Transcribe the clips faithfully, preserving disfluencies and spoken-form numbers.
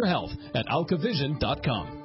your health at alka vision dot com.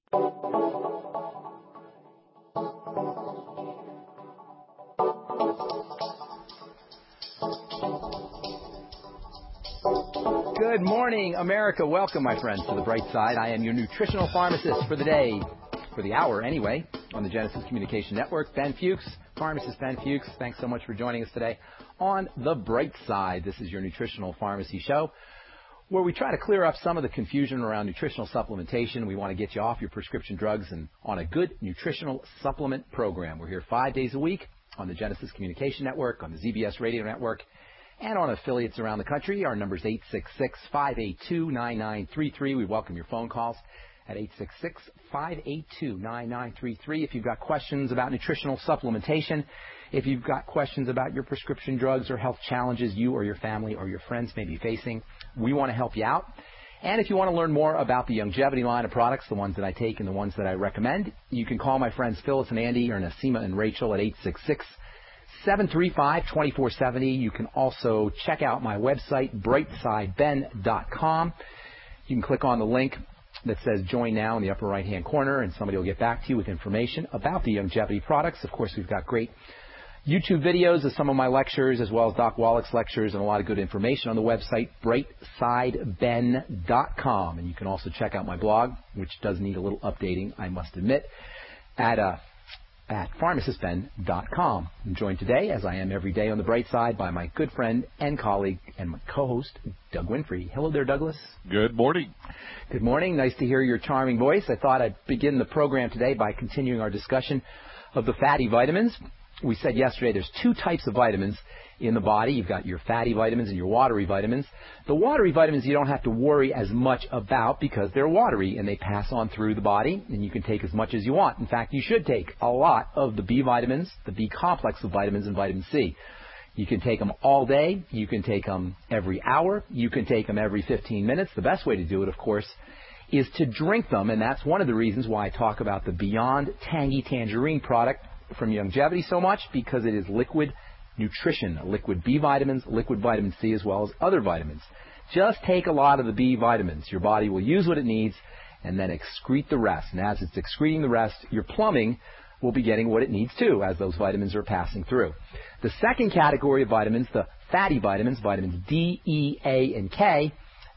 Good morning, America. Welcome, my friends, to the bright side. I am your nutritional pharmacist for the day, for the hour anyway, on the Genesis Communication Network. Ben Fuchs, pharmacist Ben Fuchs. Thanks so much for joining us today on the bright side. This is your nutritional pharmacy show, where we try to clear up some of the confusion around nutritional supplementation. We want to get you off your prescription drugs and on a good nutritional supplement program. We're here five days a week on the Genesis Communication Network, on the Z B S Radio Network, and on affiliates around the country. Our number is eight six six, five eight two, nine nine three three. We welcome your phone calls at eight six six, five eight two, nine nine three three. If you've got questions about nutritional supplementation, if you've got questions about your prescription drugs or health challenges you or your family or your friends may be facing, we want to help you out. And if you want to learn more about the Youngevity line of products, the ones that I take and the ones that I recommend, you can call my friends Phyllis and Andy or Nasima and Rachel at eight six six, seven three five, two four seven zero. You can also check out my website, bright side ben dot com. You can click on the link that says Join Now in the upper right-hand corner, and somebody will get back to you with information about the Youngevity products. Of course, we've got great YouTube videos of some of my lectures, as well as Doc Wallach's lectures, and a lot of good information on the website, bright side ben dot com. And you can also check out my blog, which does need a little updating, I must admit, at uh, at pharmacist ben dot com. I'm joined today, as I am every day on the bright side, by my good friend and colleague and my co-host, Doug Winfrey. Hello there, Douglas. Good morning. Good morning. Nice to hear your charming voice. I thought I'd begin the program today by continuing our discussion of the fatty vitamins. We said yesterday there's two types of vitamins in the body. You've got your fatty vitamins and your watery vitamins. The watery vitamins you don't have to worry as much about because they're watery and they pass on through the body, and you can take as much as you want. In fact, you should take a lot of the B vitamins, the B complex of vitamins, and vitamin C. You can take them all day. You can take them every hour. You can take them every fifteen minutes. The best way to do it, of course, is to drink them, and that's one of the reasons why I talk about the Beyond Tangy Tangerine product from Youngevity so much, because it is liquid nutrition, liquid B vitamins, liquid vitamin C, as well as other vitamins. Just take a lot of the B vitamins. Your body will use what it needs and then excrete the rest. And as it's excreting the rest, your plumbing will be getting what it needs too, as those vitamins are passing through. The second category of vitamins, the fatty vitamins, vitamins D, E, A, and K,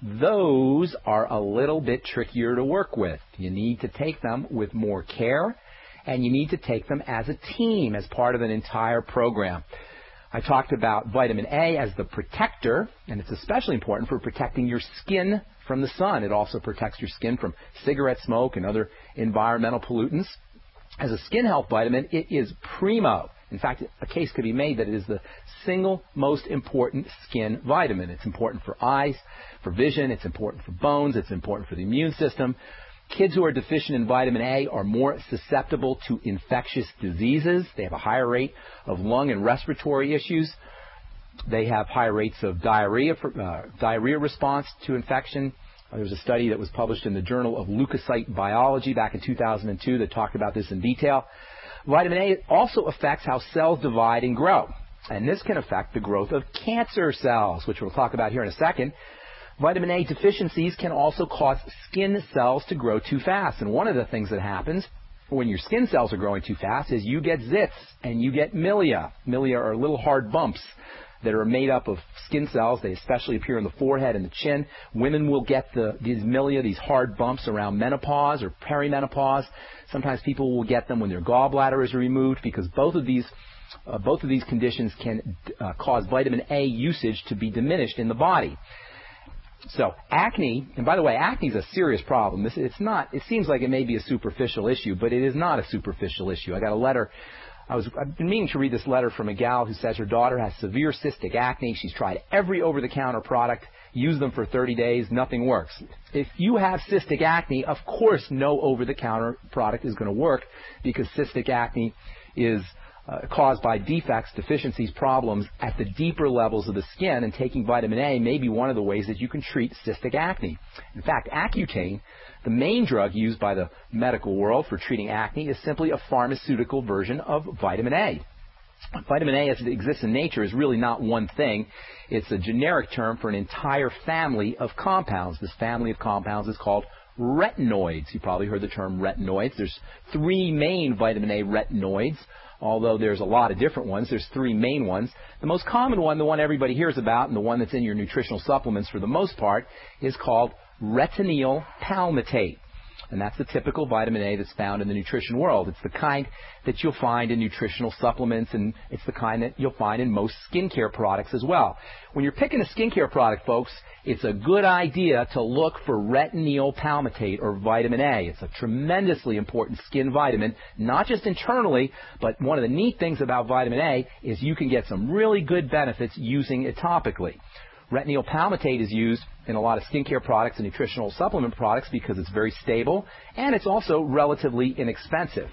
those are a little bit trickier to work with. You need to take them with more care, and you need to take them as a team, as part of an entire program. I talked about vitamin A as the protector, and it's especially important for protecting your skin from the sun. It also protects your skin from cigarette smoke and other environmental pollutants. As a skin health vitamin, it is primo. In fact, a case could be made that it is the single most important skin vitamin. It's important for eyes, for vision. It's important for bones. It's important for the immune system. Kids who are deficient in vitamin A are more susceptible to infectious diseases. They have a higher rate of lung and respiratory issues. They have higher rates of diarrhea, uh, diarrhea response to infection. Uh, there was a study that was published in the Journal of Leukocyte Biology back in two thousand two that talked about this in detail. Vitamin A also affects how cells divide and grow, and this can affect the growth of cancer cells, which we'll talk about here in a second. Vitamin A deficiencies can also cause skin cells to grow too fast. And one of the things that happens when your skin cells are growing too fast is you get zits and you get milia. Milia are little hard bumps that are made up of skin cells. They especially appear in the forehead and the chin. Women will get the, these milia, these hard bumps around menopause or perimenopause. Sometimes people will get them when their gallbladder is removed, because both of these uh, both of these conditions can uh, cause vitamin A usage to be diminished in the body. So acne, and by the way, acne is a serious problem. This, it's not, it seems like it may be a superficial issue, but it is not a superficial issue. I got a letter. I was, I've been meaning to read this letter from a gal who says her daughter has severe cystic acne. She's tried every over-the-counter product, used them for thirty days, nothing works. If you have cystic acne, of course no over-the-counter product is going to work, because cystic acne is Uh, caused by defects, deficiencies, problems at the deeper levels of the skin, and taking vitamin A may be one of the ways that you can treat cystic acne. In fact, Accutane, the main drug used by the medical world for treating acne, is simply a pharmaceutical version of vitamin A. Vitamin A, as it exists in nature, is really not one thing. It's a generic term for an entire family of compounds. This family of compounds is called retinoids. You probably heard the term retinoids. There's three main vitamin A retinoids, although there's a lot of different ones. There's three main ones. The most common one, the one everybody hears about, and the one that's in your nutritional supplements for the most part, is called retinyl palmitate. And that's the typical vitamin A that's found in the nutrition world. It's the kind that you'll find in nutritional supplements, and it's the kind that you'll find in most skincare products as well. When you're picking a skincare product, folks, it's a good idea to look for retinyl palmitate, or vitamin A. It's a tremendously important skin vitamin, not just internally, but one of the neat things about vitamin A is you can get some really good benefits using it topically. Retinyl palmitate is used in a lot of skincare products and nutritional supplement products because it's very stable, and it's also relatively inexpensive.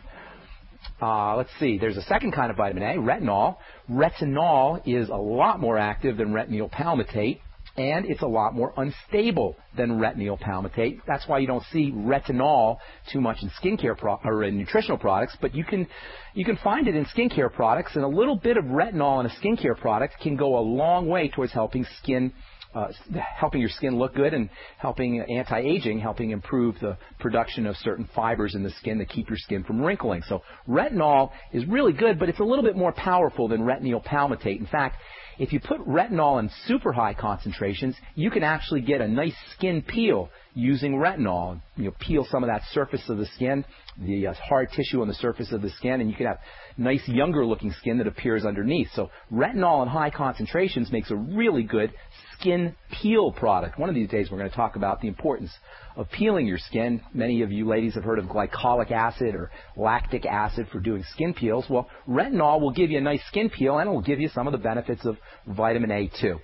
Uh, let's see, there's a second kind of vitamin A, retinol. Retinol is a lot more active than retinyl palmitate, and it's a lot more unstable than retinyl palmitate. That's why you don't see retinol too much in skincare pro- or in nutritional products, but you can you can find it in skincare products, and a little bit of retinol in a skincare product can go a long way towards helping skin uh, helping your skin look good and helping anti-aging, helping improve the production of certain fibers in the skin that keep your skin from wrinkling. So retinol is really good, but it's a little bit more powerful than retinyl palmitate. In fact, if you put retinol in super high concentrations, you can actually get a nice skin peel using retinol. You know, peel some of that surface of the skin, the uh, hard tissue on the surface of the skin, and you can have nice younger looking skin that appears underneath. So retinol in high concentrations makes a really good skin peel product. One of these days we're going to talk about the importance of peeling your skin. Many of you ladies have heard of glycolic acid or lactic acid for doing skin peels. Well, retinol will give you a nice skin peel, and it will give you some of the benefits of vitamin A too.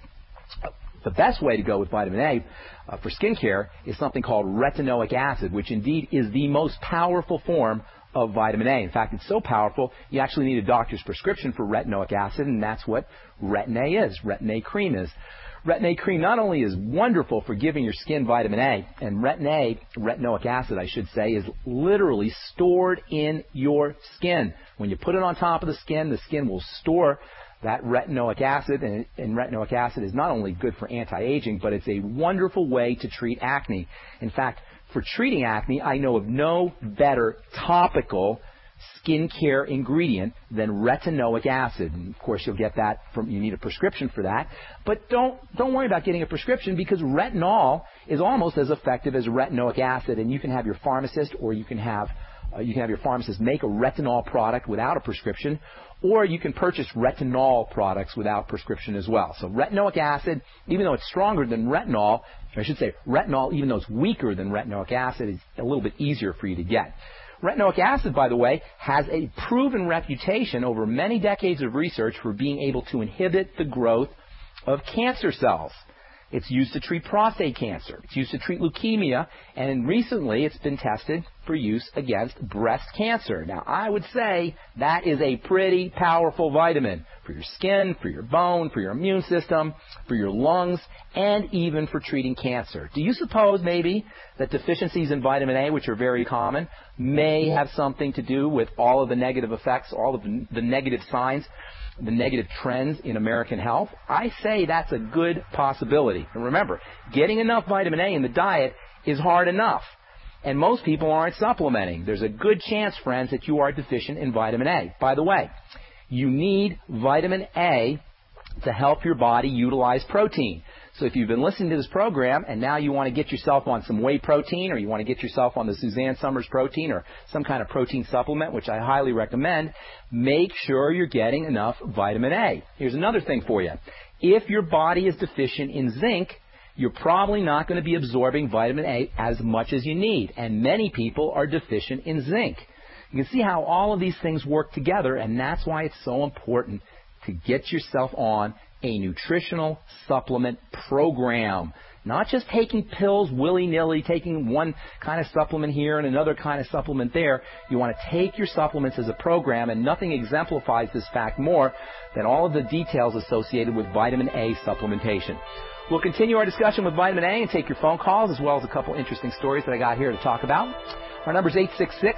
The best way to go with vitamin A uh, for skincare is something called retinoic acid, which indeed is the most powerful form of vitamin A. In fact, it's so powerful, you actually need a doctor's prescription for retinoic acid, and that's what Retin-A is, Retin-A cream is. Retin-A cream not only is wonderful for giving your skin vitamin A, and Retin-A, retinoic acid I should say, is literally stored in your skin. When you put it on top of the skin, the skin will store that retinoic acid, and, and retinoic acid is not only good for anti-aging, but it's a wonderful way to treat acne. In fact, for treating acne, I know of no better topical skincare ingredient than retinoic acid. And of course, you'll get that from, you need a prescription for that. But don't don't worry about getting a prescription, because retinol is almost as effective as retinoic acid, and you can have your pharmacist or you can have uh, you can have your pharmacist make a retinol product without a prescription, or you can purchase retinol products without prescription as well. So retinoic acid, even though it's stronger than retinol, I should say retinol, even though it's weaker than retinoic acid, is a little bit easier for you to get. Retinoic acid, by the way, has a proven reputation over many decades of research for being able to inhibit the growth of cancer cells. It's used to treat prostate cancer. It's used to treat leukemia, and recently it's been tested for use against breast cancer. Now, I would say that is a pretty powerful vitamin for your skin, for your bone, for your immune system, for your lungs, and even for treating cancer. Do you suppose maybe that deficiencies in vitamin A, which are very common, may have something to do with all of the negative effects, all of the, the negative signs, the negative trends in American health? I say that's a good possibility. And remember, getting enough vitamin A in the diet is hard enough, and most people aren't supplementing. There's a good chance, friends, that you are deficient in vitamin A. By the way, you need vitamin A to help your body utilize protein. So if you've been listening to this program and now you want to get yourself on some whey protein, or you want to get yourself on the Suzanne Somers protein or some kind of protein supplement, which I highly recommend, make sure you're getting enough vitamin A. Here's another thing for you. If your body is deficient in zinc, you're probably not going to be absorbing vitamin A as much as you need, and many people are deficient in zinc. You can see how all of these things work together, and that's why it's so important to get yourself on a nutritional supplement program. Not just taking pills willy-nilly, taking one kind of supplement here and another kind of supplement there. You want to take your supplements as a program, and nothing exemplifies this fact more than all of the details associated with vitamin A supplementation. We'll continue our discussion with vitamin A and take your phone calls, as well as a couple interesting stories that I got here to talk about. Our number is eight six six,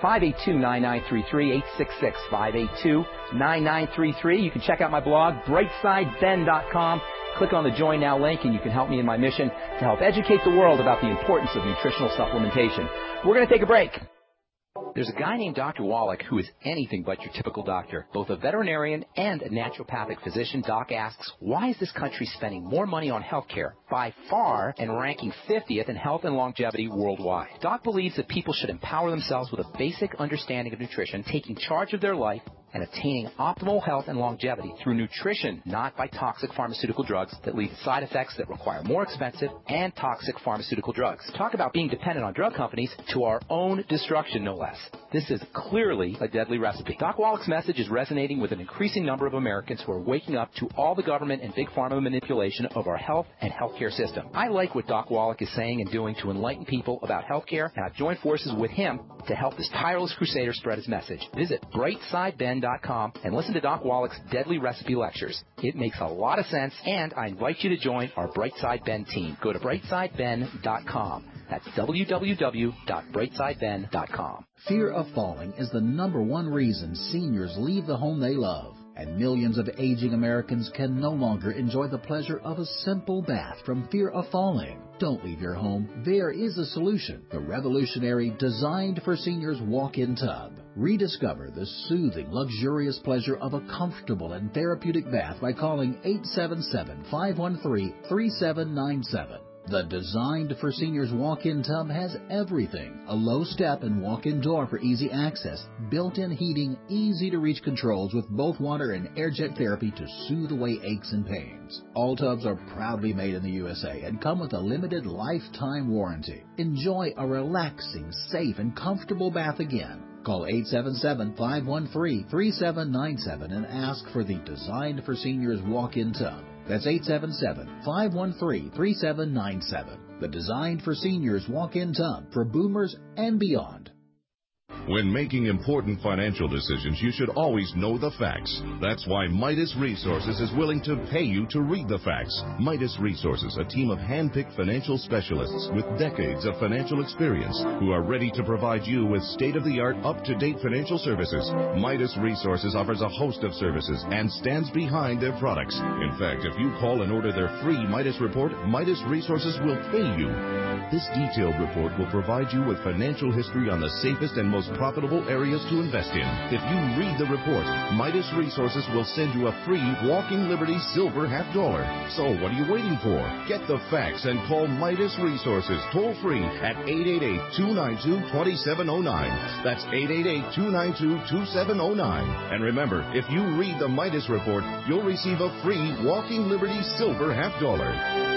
five eight two, nine nine three three, eight six six, five eight two, nine nine three three. You can check out my blog, brightside ben dot com. Click on the Join Now link, and you can help me in my mission to help educate the world about the importance of nutritional supplementation. We're going to take a break. There's a guy named Doctor Wallach who is anything but your typical doctor. Both a veterinarian and a naturopathic physician, Doc asks, why is this country spending more money on health care by far and ranking fiftieth in health and longevity worldwide? Doc believes that people should empower themselves with a basic understanding of nutrition, taking charge of their life, and attaining optimal health and longevity through nutrition, not by toxic pharmaceutical drugs that lead to side effects that require more expensive and toxic pharmaceutical drugs. Talk about being dependent on drug companies to our own destruction, no less. This is clearly a deadly recipe. Doc Wallach's message is resonating with an increasing number of Americans who are waking up to all the government and big pharma manipulation of our health and healthcare system. I like what Doc Wallach is saying and doing to enlighten people about healthcare, and I've joined forces with him to help this tireless crusader spread his message. Visit brightside ben dot com and listen to Doc Wallach's Deadly Recipe Lectures. It makes a lot of sense, and I invite you to join our Brightside Ben team. Go to brightside ben dot com. That's w w w dot brightside ben dot com. Fear of falling is the number one reason seniors leave the home they love, and millions of aging Americans can no longer enjoy the pleasure of a simple bath from fear of falling. Don't leave your home. There is a solution. The revolutionary Designed for Seniors Walk-In Tub. Rediscover the soothing, luxurious pleasure of a comfortable and therapeutic bath by calling eight seven seven, five one three, three seven nine seven. The Designed for Seniors Walk-In Tub has everything. A low step and walk-in door for easy access, built-in heating, easy-to-reach controls with both water and air jet therapy to soothe away aches and pains. All tubs are proudly made in the U S A and come with a limited lifetime warranty. Enjoy a relaxing, safe, and comfortable bath again. Call eight seven seven, five one three, three seven nine seven and ask for the Designed for Seniors Walk-In Tub. That's eight seven seven, five one three, three seven nine seven. The Designed for Seniors Walk-In Tub for boomers and beyond. When making important financial decisions, you should always know the facts. That's why Midas Resources is willing to pay you to read the facts. Midas Resources, a team of hand-picked financial specialists with decades of financial experience who are ready to provide you with state-of-the-art, up-to-date financial services. Midas Resources offers a host of services and stands behind their products. In fact, if you call and order their free Midas report, Midas Resources will pay you. This detailed report will provide you with financial history on the safest and most profitable areas to invest in. If you read the report, Midas Resources will send you a free Walking Liberty Silver half dollar. So what are you waiting for? Get the facts and call Midas Resources toll free at eight eight eight, two nine two, two seven zero nine. That's eight eight eight, two nine two, two seven zero nine. And remember, if you read the Midas report, you'll receive a free Walking Liberty Silver half dollar.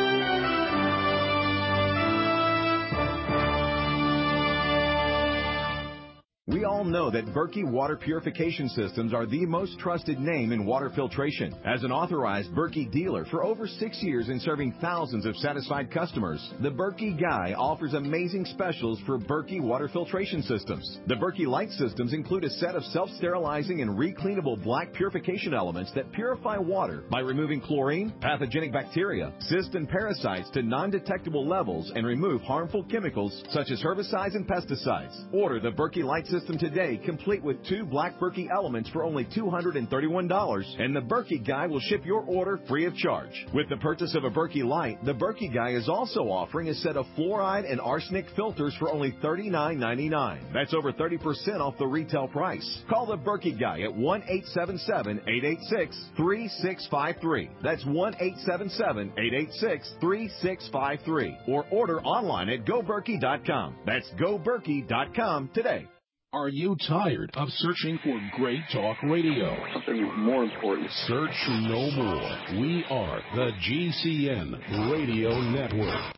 We all know that Berkey Water Purification Systems are the most trusted name in water filtration. As an authorized Berkey dealer for over six years and serving thousands of satisfied customers, the Berkey Guy offers amazing specials for Berkey Water Filtration Systems. The Berkey Light Systems include a set of self-sterilizing and recleanable black purification elements that purify water by removing chlorine, pathogenic bacteria, cysts, and parasites to non-detectable levels and remove harmful chemicals such as herbicides and pesticides. Order the Berkey Light System System today, complete with two black Berkey elements for only two hundred thirty-one dollars, and the Berkey Guy will ship your order free of charge. With the purchase of a Berkey Light, the Berkey Guy is also offering a set of fluoride and arsenic filters for only thirty-nine ninety-nine. That's over thirty percent off the retail price. Call the Berkey Guy at one eight seven seven, eight eight six, three six five three. That's one eight seven seven, eight eight six, three six five three. Or order online at go berkey dot com. That's go berkey dot com today. Are you tired of searching for great talk radio? Something more important. Search no more. We are the G C N Radio Network.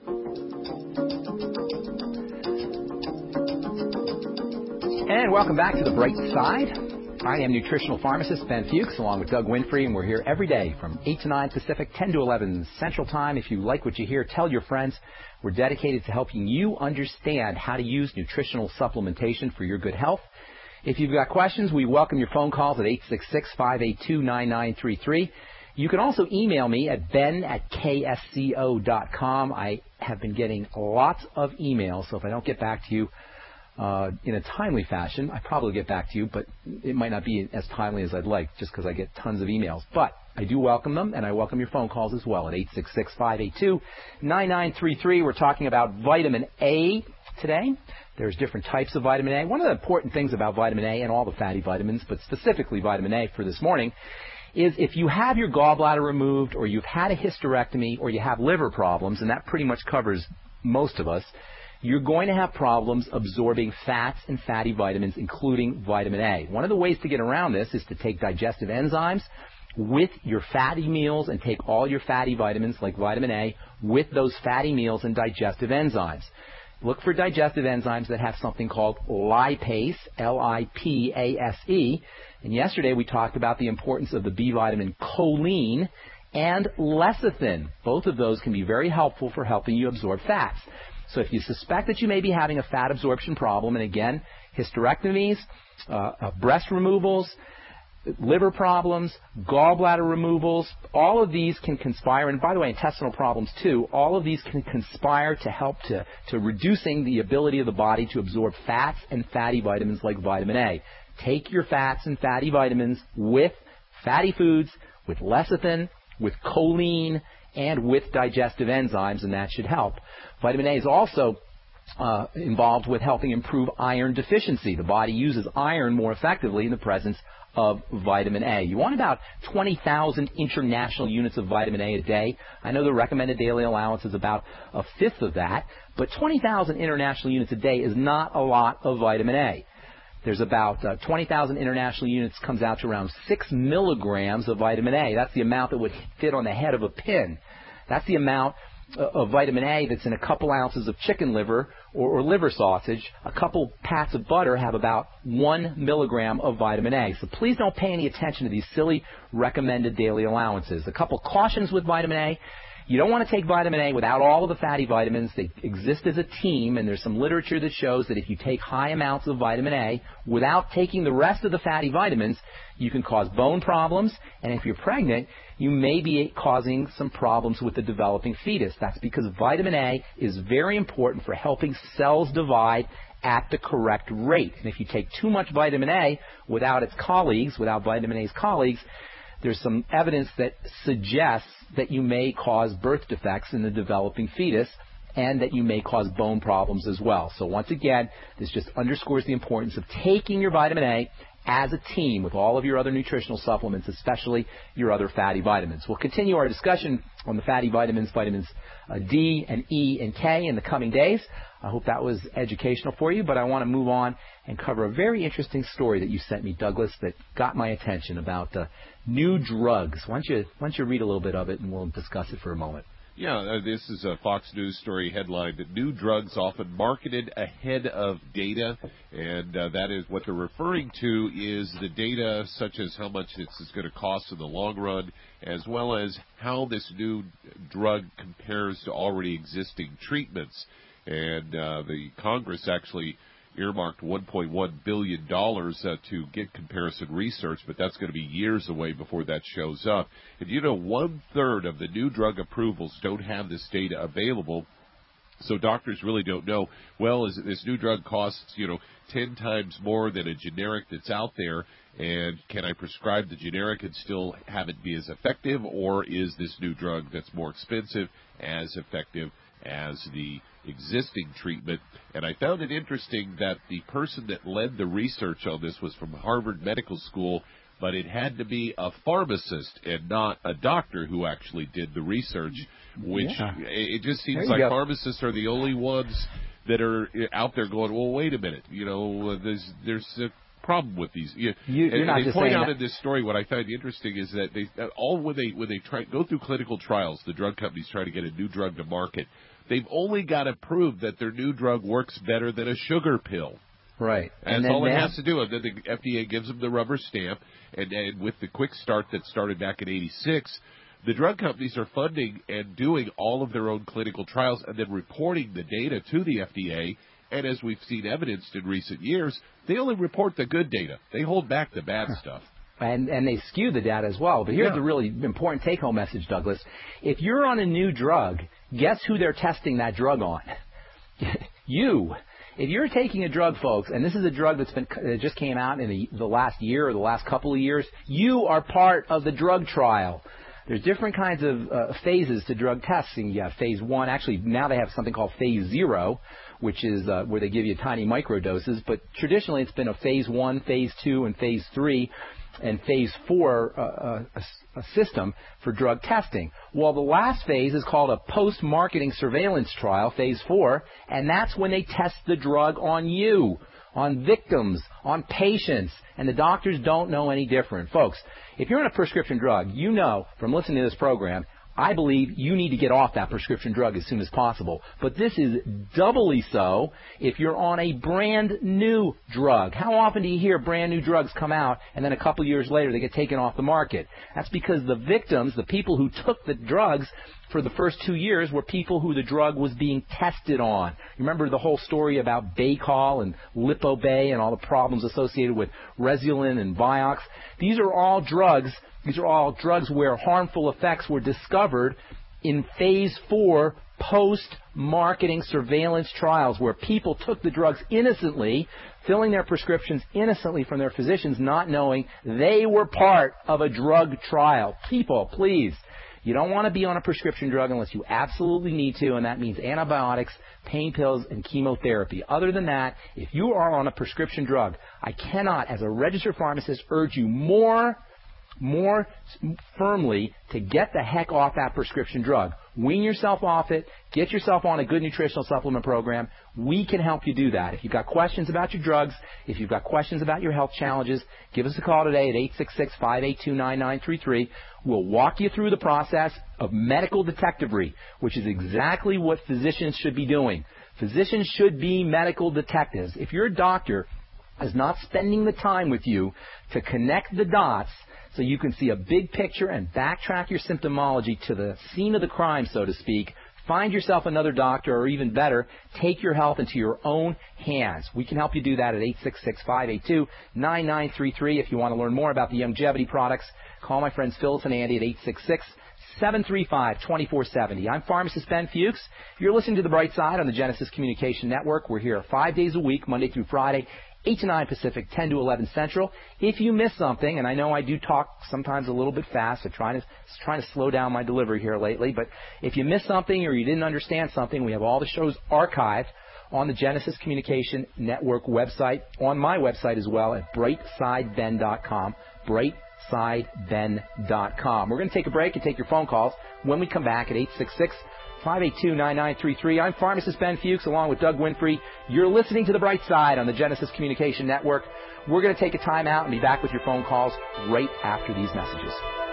And welcome back to The Bright Side. I am nutritional pharmacist Ben Fuchs, along with Doug Winfrey, and we're here every day from eight to nine Pacific, ten to eleven Central Time. If you like what you hear, tell your friends. We're dedicated to helping you understand how to use nutritional supplementation for your good health. If you've got questions, we welcome your phone calls at eight six six, five eight two, nine nine three three. You can also email me at ben at k s c o dot com. I have been getting lots of emails, so if I don't get back to you, uh, in a timely fashion. I probably get back to you, but it might not be as timely as I'd like just because I get tons of emails. But I do welcome them, and I welcome your phone calls as well at eight six six, five eight two, nine nine three three. We're talking about vitamin A today. There's different types of vitamin A. One of the important things about vitamin A and all the fatty vitamins, but specifically vitamin A for this morning, is if you have your gallbladder removed or you've had a hysterectomy or you have liver problems, and that pretty much covers most of us, you're going to have problems absorbing fats and fatty vitamins, including vitamin A. One of the ways to get around this is to take digestive enzymes with your fatty meals and take all your fatty vitamins like vitamin A with those fatty meals and digestive enzymes. Look for digestive enzymes that have something called lipase, L I P A S E. And yesterday we talked about the importance of the B vitamin choline and lecithin. Both of those can be very helpful for helping you absorb fats. So if you suspect that you may be having a fat absorption problem, and again, hysterectomies, uh, uh, breast removals, liver problems, gallbladder removals, all of these can conspire, and by the way, intestinal problems too, all of these can conspire to help to, to reducing the ability of the body to absorb fats and fatty vitamins like vitamin A. Take your fats and fatty vitamins with fatty foods, with lecithin, with choline, and with digestive enzymes, and that should help. Vitamin A is also uh, involved with helping improve iron deficiency. The body uses iron more effectively in the presence of vitamin A. You want about twenty thousand international units of vitamin A a day. I know the recommended daily allowance is about a fifth of that, but twenty thousand international units a day is not a lot of vitamin A. There's about uh, twenty thousand international units, comes out to around six milligrams of vitamin A. That's the amount that would fit on the head of a pin. That's the amount of vitamin A that's in a couple ounces of chicken liver or, or liver sausage. A couple pats of butter have about one milligram of vitamin A. So please don't pay any attention to these silly recommended daily allowances. A couple cautions with vitamin A. You don't want to take vitamin A without all of the fatty vitamins. They exist as a team, and there's some literature that shows that if you take high amounts of vitamin A without taking the rest of the fatty vitamins, you can cause bone problems, and if you're pregnant, you may be causing some problems with the developing fetus. That's because vitamin A is very important for helping cells divide at the correct rate. And if you take too much vitamin A without its colleagues, without vitamin A's colleagues, there's some evidence that suggests that you may cause birth defects in the developing fetus and that you may cause bone problems as well. So once again, this just underscores the importance of taking your vitamin A as a team with all of your other nutritional supplements, especially your other fatty vitamins. We'll continue our discussion on the fatty vitamins, vitamins uh, D and E and K in the coming days. I hope that was educational for you, but I want to move on and cover a very interesting story that you sent me, Douglas, that got my attention about uh, new drugs. Why don't you, why don't you read a little bit of it and we'll discuss it for a moment. Yeah, uh, this is a Fox News story headline that new drugs often marketed ahead of data, and uh, that is what they're referring to is the data such as how much this is going to cost in the long run, as well as how this new drug compares to already existing treatments. And uh, the Congress actually earmarked one point one billion dollars uh, to get comparison research, but that's going to be years away before that shows up. And you know, one-third of the new drug approvals don't have this data available, so doctors really don't know, well, is it this new drug costs, you know, ten times more than a generic that's out there, and can I prescribe the generic and still have it be as effective, or is this new drug that's more expensive as effective as the existing treatment? And I found it interesting that the person that led the research on this was from Harvard Medical School, but it had to be a pharmacist and not a doctor who actually did the research, which yeah. it just seems like go. pharmacists are the only ones that are out there going, well, wait a minute, you know, there's there's a problem with these. You, you, and, and they point out that. in this story, what I find interesting is that they all when they when they try go through clinical trials, the drug companies try to get a new drug to market. They've only got to prove that their new drug works better than a sugar pill. Right. And that's all it has to do. And then the F D A gives them the rubber stamp. And, and with the quick start that started back in eighty-six, the drug companies are funding and doing all of their own clinical trials and then reporting the data to the F D A. And as we've seen evidenced in recent years, they only report the good data. They hold back the bad stuff. And, and they skew the data as well. But here's yeah. the really important take-home message, Douglas. If you're on a new drug, guess who they're testing that drug on? You. If you're taking a drug, folks, and this is a drug that's been that just came out in the, the last year or the last couple of years, you are part of the drug trial. There's different kinds of uh, phases to drug testing. You have phase one. Actually, now they have something called phase zero, which is uh, where they give you tiny micro doses. But traditionally, it's been a phase one, phase two, and phase three, and phase four uh, a, a system for drug testing. Well, the last phase is called a post-marketing surveillance trial, phase four, and that's when they test the drug on you, on victims, on patients, and the doctors don't know any different. Folks, if you're on a prescription drug, you know from listening to this program, I believe you need to get off that prescription drug as soon as possible. But this is doubly so if you're on a brand new drug. How often do you hear brand new drugs come out and then a couple years later they get taken off the market? That's because the victims, the people who took the drugs for the first two years, were people who the drug was being tested on. Remember the whole story about Baycol and Lipobay and all the problems associated with Resulin and Vioxx? These are all drugs These are all drugs where harmful effects were discovered in phase four post-marketing surveillance trials, where people took the drugs innocently, filling their prescriptions innocently from their physicians, not knowing they were part of a drug trial. People, please, you don't want to be on a prescription drug unless you absolutely need to, and that means antibiotics, pain pills, and chemotherapy. Other than that, if you are on a prescription drug, I cannot, as a registered pharmacist, urge you more more firmly to get the heck off that prescription drug. Wean yourself off it. Get yourself on a good nutritional supplement program. We can help you do that. If you've got questions about your drugs, if you've got questions about your health challenges, give us a call today at eight six six, five eight two, nine nine three three. We'll walk you through the process of medical detectively, which is exactly what physicians should be doing. Physicians should be medical detectives. If your doctor is not spending the time with you to connect the dots so you can see a big picture and backtrack your symptomology to the scene of the crime, so to speak, find yourself another doctor, or even better, take your health into your own hands. We can help you do that at eight six six, five eight two, nine nine three three. If you want to learn more about the longevity products, call my friends Phyllis and Andy at eight six six, seven three five, two four seven zero. I'm pharmacist Ben Fuchs. You're listening to The Bright Side on the Genesis Communication Network. We're here five days a week, Monday through Friday, eight to nine Pacific, ten to eleven Central. If you miss something, and I know I do talk sometimes a little bit fast, so trying to trying to slow down my delivery here lately, but if you miss something or you didn't understand something, we have all the shows archived on the Genesis Communication Network website, on my website as well at bright side ben dot com, bright side ben dot com. We're going to take a break and take your phone calls when we come back at eight six six, five eight two, nine nine three three. I'm pharmacist Ben Fuchs along with Doug Winfrey. You're listening to The Bright Side on the Genesis Communication Network. We're going to take a time out and be back with your phone calls right after these messages.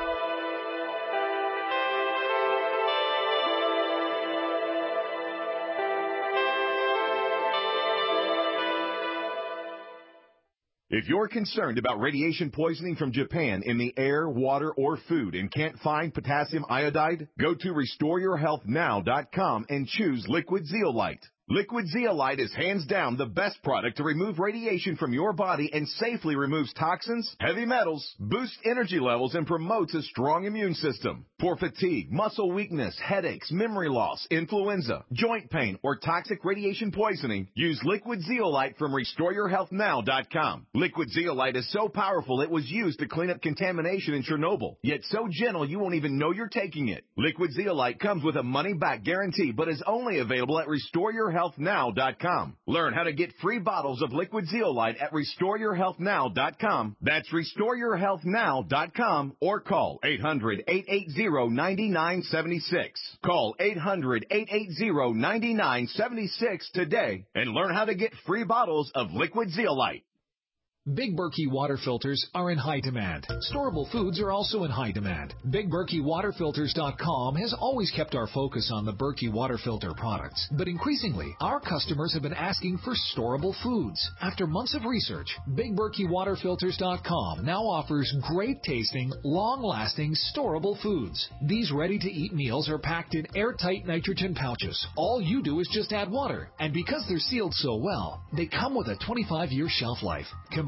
If you're concerned about radiation poisoning from Japan in the air, water, or food and can't find potassium iodide, go to restore your health now dot com and choose Liquid Zeolite. Liquid Zeolite is hands down the best product to remove radiation from your body and safely removes toxins, heavy metals, boosts energy levels, and promotes a strong immune system. For fatigue, muscle weakness, headaches, memory loss, influenza, joint pain, or toxic radiation poisoning, use Liquid Zeolite from restore your health now dot com. Liquid Zeolite is so powerful it was used to clean up contamination in Chernobyl, yet so gentle you won't even know you're taking it. Liquid Zeolite comes with a money-back guarantee, but is only available at restore your health now dot com. Learn how to get free bottles of Liquid Zeolite at restore your health now dot com. That's restore your health now dot com, or call eight hundred, eight eight zero, nine nine seven six. Call eight hundred, eight eight zero, nine nine seven six today and learn how to get free bottles of Liquid Zeolite. Big Berkey water filters are in high demand. Storable foods are also in high demand. Big Berkey Water Filters dot com has always kept our focus on the Berkey water filter products, but increasingly, our customers have been asking for storable foods. After months of research, Big Berkey Water Filters dot com now offers great-tasting, long-lasting, storable foods. These ready-to-eat meals are packed in airtight nitrogen pouches. All you do is just add water, and because they're sealed so well, they come with a twenty-five year shelf life. Combine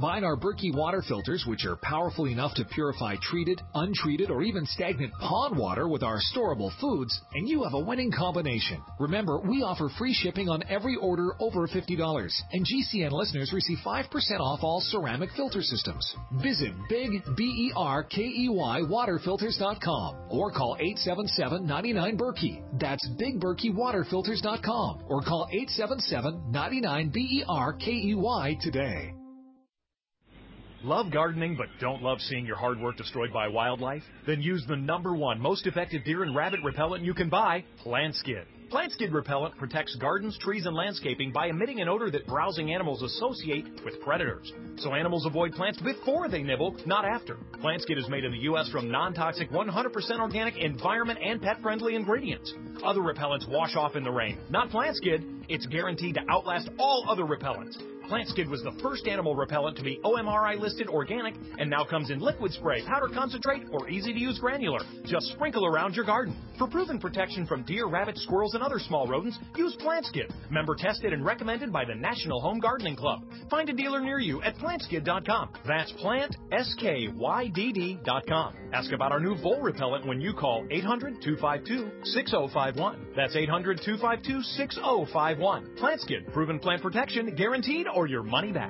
Combine our Berkey water filters, which are powerful enough to purify treated, untreated, or even stagnant pond water with our storable foods, and you have a winning combination. Remember, we offer free shipping on every order over fifty dollars, and G C N listeners receive five percent off all ceramic filter systems. Visit Big B E R K E Y water filters dot com or call eight seven seven, nine nine, Berkey. That's Big Berkey water filters dot com or call eight seven seven, nine nine, B E R K E Y today. Love gardening but don't love seeing your hard work destroyed by wildlife? Then use the number one most effective deer and rabbit repellent you can buy, Plant Skid. Plant Skid repellent protects gardens, trees, and landscaping by emitting an odor that browsing animals associate with predators. So animals avoid plants before they nibble, not after. Plant Skid is made in the U S from non-toxic, one hundred percent organic, environment, and pet-friendly ingredients. Other repellents wash off in the rain. Not Plant Skid. It's guaranteed to outlast all other repellents. Plant Skid was the first animal repellent to be O M R I listed organic and now comes in liquid spray, powder concentrate, or easy-to-use granular. Just sprinkle around your garden. For proven protection from deer, rabbits, squirrels, and other small rodents, use Plant Skid. Member tested and recommended by the National Home Gardening Club. Find a dealer near you at plant skid dot com. That's plant, S K Y D D dot com. Ask about our new vole repellent when you call eight hundred, two five two, six oh five one. That's eight hundred, two five two, six oh five one. Plant Skid. Proven plant protection, guaranteed, or your money back.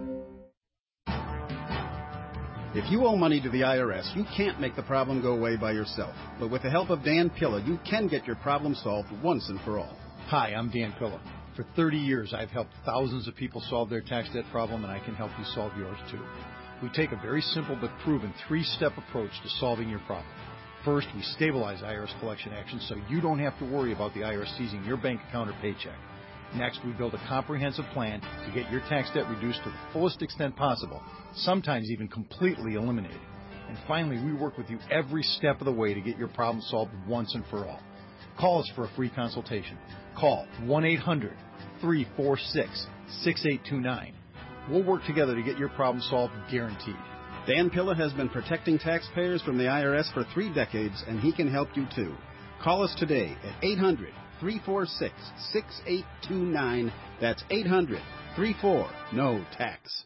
If you owe money to the I R S, you can't make the problem go away by yourself. But with the help of Dan Pilla, you can get your problem solved once and for all. Hi, I'm Dan Pilla. For thirty years, I've helped thousands of people solve their tax debt problem, and I can help you solve yours too. We take a very simple but proven three-step approach to solving your problem. First, we stabilize I R S collection actions so you don't have to worry about the I R S seizing your bank account or paycheck. Next, we build a comprehensive plan to get your tax debt reduced to the fullest extent possible, sometimes even completely eliminated. And finally, we work with you every step of the way to get your problem solved once and for all. Call us for a free consultation. Call one eight hundred, three four six, six eight two nine. We'll work together to get your problem solved, guaranteed. Dan Pilla has been protecting taxpayers from the I R S for three decades, and he can help you too. Call us today at eight hundred, three four six, six eight two nine. That's eight hundred, three four, N O tax.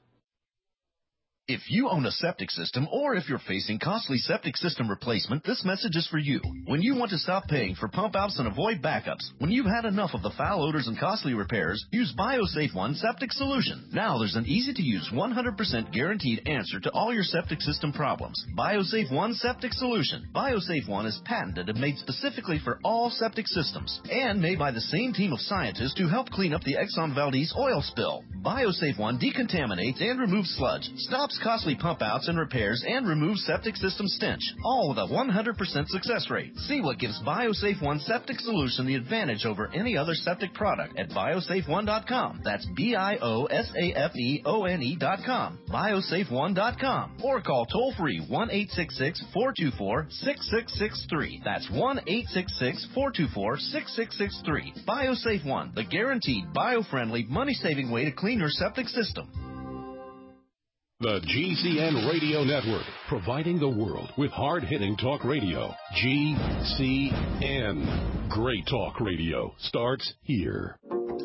If you own a septic system or if you're facing costly septic system replacement, this message is for you. When you want to stop paying for pump outs and avoid backups, when you've had enough of the foul odors and costly repairs, use BioSafe One Septic Solution. Now there's an easy-to-use one hundred percent guaranteed answer to all your septic system problems. BioSafe One Septic Solution. BioSafe One is patented and made specifically for all septic systems and made by the same team of scientists to help clean up the Exxon Valdez oil spill. BioSafe One decontaminates and removes sludge, stops costly pump outs and repairs, and removes septic system stench, all with a one hundred percent success rate. See what gives BioSafe One Septic Solution the advantage over any other septic product at biosafe one dot com. That's B I O S A F E O N E dot com. biosafe one dot com. Or call toll-free one eight six six, four two four, six six six three. That's one eight six six, four two four, six six six three. BioSafe One, the guaranteed bio-friendly, money-saving way to clean your septic system. The G C N Radio Network, providing the world with hard-hitting talk radio. G C N. Great talk radio starts here.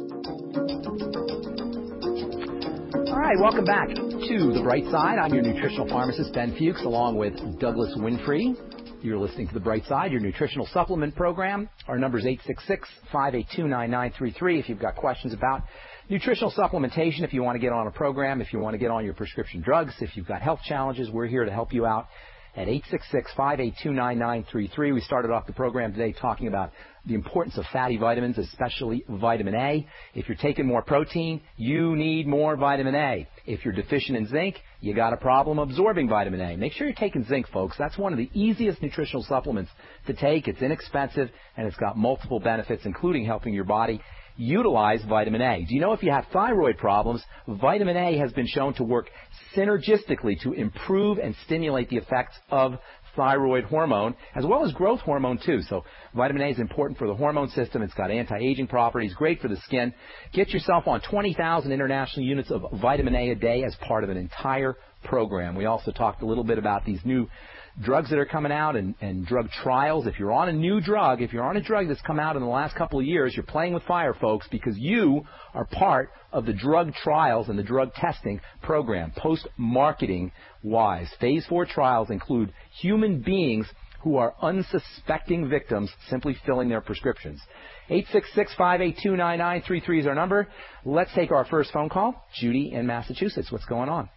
All right, welcome back to The Bright Side. I'm your nutritional pharmacist, Ben Fuchs, along with Douglas Winfrey. You're listening to The Bright Side, your nutritional supplement program. Our number is eight six six, five eight two, nine nine three three if you've got questions about nutritional supplementation, if you want to get on a program, if you want to get on your prescription drugs, if you've got health challenges, we're here to help you out at eight six six, five eight two, nine nine three three. We started off the program today talking about the importance of fatty vitamins, especially vitamin A. If you're taking more protein, you need more vitamin A. If you're deficient in zinc, you got a problem absorbing vitamin A. Make sure you're taking zinc, folks. That's one of the easiest nutritional supplements to take. It's inexpensive, and it's got multiple benefits, including helping your body utilize vitamin A. Do you know if you have thyroid problems, vitamin A has been shown to work synergistically to improve and stimulate the effects of thyroid hormone, as well as growth hormone too. So vitamin A is important for the hormone system. It's got anti-aging properties, great for the skin. Get yourself on twenty thousand international units of vitamin A a day as part of an entire program. We also talked a little bit about these new drugs that are coming out and, and drug trials. If you're on a new drug, if you're on a drug that's come out in the last couple of years, you're playing with fire, folks, because you are part of the drug trials and the drug testing program, post-marketing wise. Phase four trials include human beings who are unsuspecting victims simply filling their prescriptions. eight six six, five eight two, nine nine three three is our number. Let's take our first phone call. Judy in Massachusetts, what's going on?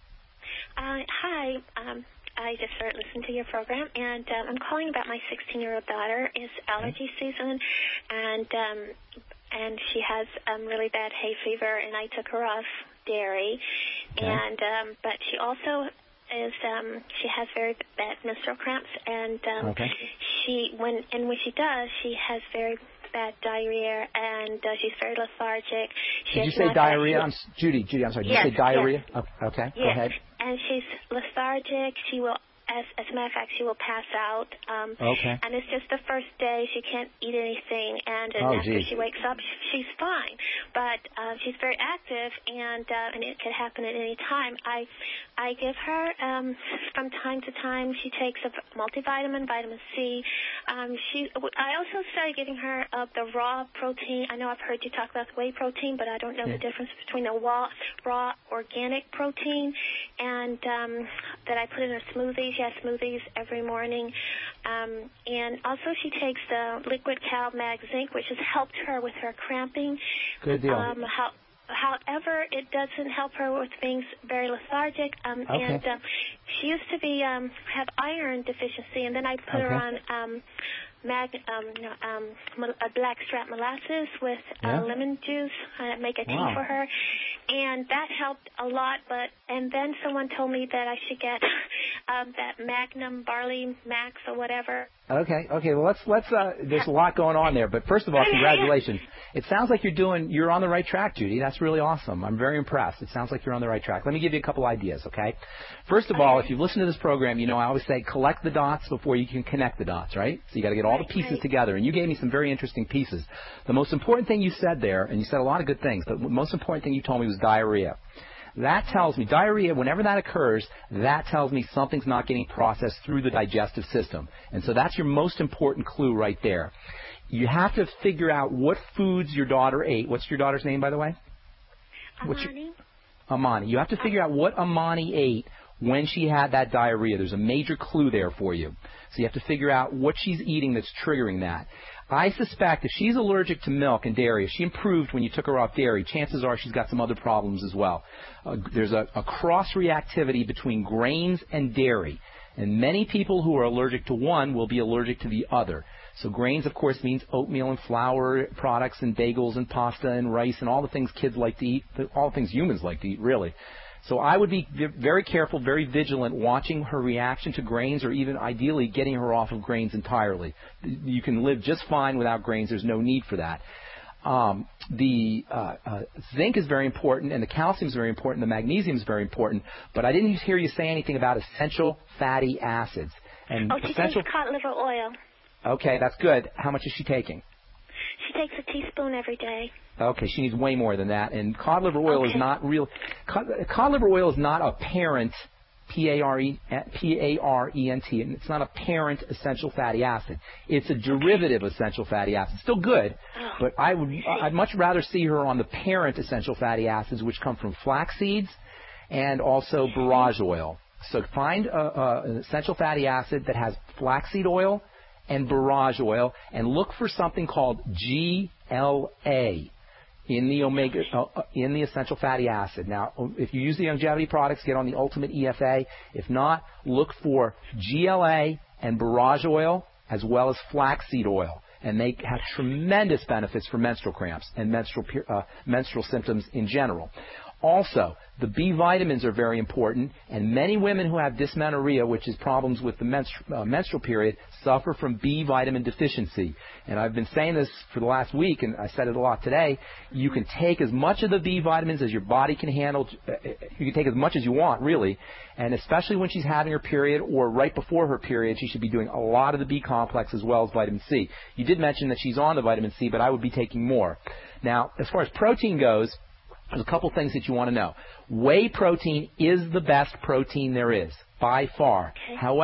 Uh, hi. Um, I just started listening to your program, and um, I'm calling about my sixteen-year-old daughter. It's allergy season, and um, and she has um, really bad hay fever, and I took her off dairy, okay. and um, but she also is um, she has very bad menstrual cramps, and um, okay. she when and when she does, she has very bad diarrhea, and uh, she's very lethargic. She Did you say diarrhea? I'm, Judy, Judy, I'm sorry. Did yes, you say diarrhea? Yes. Oh, okay, yes. go ahead. And she's lethargic. She will, as, as a matter of fact, she will pass out. Um, okay. And it's just the first day. She can't eat anything, and, and oh, after geez. she wakes up, she's fine. But uh, she's very active, and uh, and it could happen at any time. I I give her um, from time to time. She takes a multivitamin, vitamin C. Um, she. I also started giving her uh, the raw protein. I know I've heard you talk about whey protein, but I don't know yeah. the difference between the raw, raw organic protein and um, that I put in her smoothies. She has smoothies every morning. Um, and also she takes the liquid Cal Mag Zinc, which has helped her with her cramping. Good deal. Um, how, However, it doesn't help her with being very lethargic, um, okay. and um, she used to be um, have iron deficiency, and then I put okay. her on um, mag, um, no, um, a blackstrap molasses with yeah. uh, lemon juice. I make a tea wow. for her, and that helped a lot. But and then someone told me that I should get um, that Magnum Barley Max or whatever. Okay, okay. Well, let's let's. Uh, there's a lot going on there, but first of all, congratulations. It sounds like you're doing. You're on the right track, Judy. That's really awesome. I'm very impressed. It sounds like you're on the right track. Let me give you a couple ideas, okay? First of okay. all, if you listen to this program, you know I always say collect the dots before you can connect the dots, right? So you got to get all right, the pieces right. together. And you gave me some very interesting pieces. The most important thing you said there, and you said a lot of good things, but the most important thing you told me was diarrhea. That tells me, diarrhea, whenever that occurs, that tells me something's not getting processed through the digestive system. And so that's your most important clue right there. You have to figure out what foods your daughter ate. What's your daughter's name, by the way? Amani. Your, Amani. You have to figure out what Amani ate when she had that diarrhea. There's a major clue there for you. So you have to figure out what she's eating that's triggering that. I suspect if she's allergic to milk and dairy, if she improved when you took her off dairy, chances are she's got some other problems as well. Uh, there's a, a cross-reactivity between grains and dairy. And many people who are allergic to one will be allergic to the other. So grains, of course, means oatmeal and flour products and bagels and pasta and rice and all the things kids like to eat, all the things humans like to eat, really. So I would be very careful, very vigilant, watching her reaction to grains or even ideally getting her off of grains entirely. You can live just fine without grains. There's no need for that. Um, the uh, uh, zinc is very important, and the calcium is very important, the magnesium is very important, but I didn't hear you say anything about essential fatty acids. And oh, she essential... takes cod liver oil. Okay, that's good. How much is she taking? She takes a teaspoon every day. Okay, she needs way more than that. And cod liver oil okay. is not real. Cod, cod liver oil is not a parent, P A R E, P A R E N T, and it's not a parent essential fatty acid. It's a derivative okay. essential fatty acid. Still good, oh, but I would, I'd much rather see her on the parent essential fatty acids, which come from flax seeds and also borage oil. So find a, a, an essential fatty acid that has flaxseed oil and borage oil, and look for something called G L A in the omega uh, in the essential fatty acid. Now, if you use the longevity products, get on the Ultimate E F A. If not, look for G L A and borage oil as well as flaxseed oil, and they have tremendous benefits for menstrual cramps and menstrual uh, menstrual symptoms in general. Also, the B vitamins are very important, and many women who have dysmenorrhea, which is problems with the menstru- uh, menstrual period, suffer from B vitamin deficiency. And I've been saying this for the last week, and I said it a lot today. You can take as much of the B vitamins as your body can handle. You can take as much as you want, really. And especially when she's having her period or right before her period, she should be doing a lot of the B complex as well as vitamin C. You did mention that she's on the vitamin C, but I would be taking more. Now, as far as protein goes, there's a couple things that you want to know. Whey protein is the best protein there is, by far. Okay. However,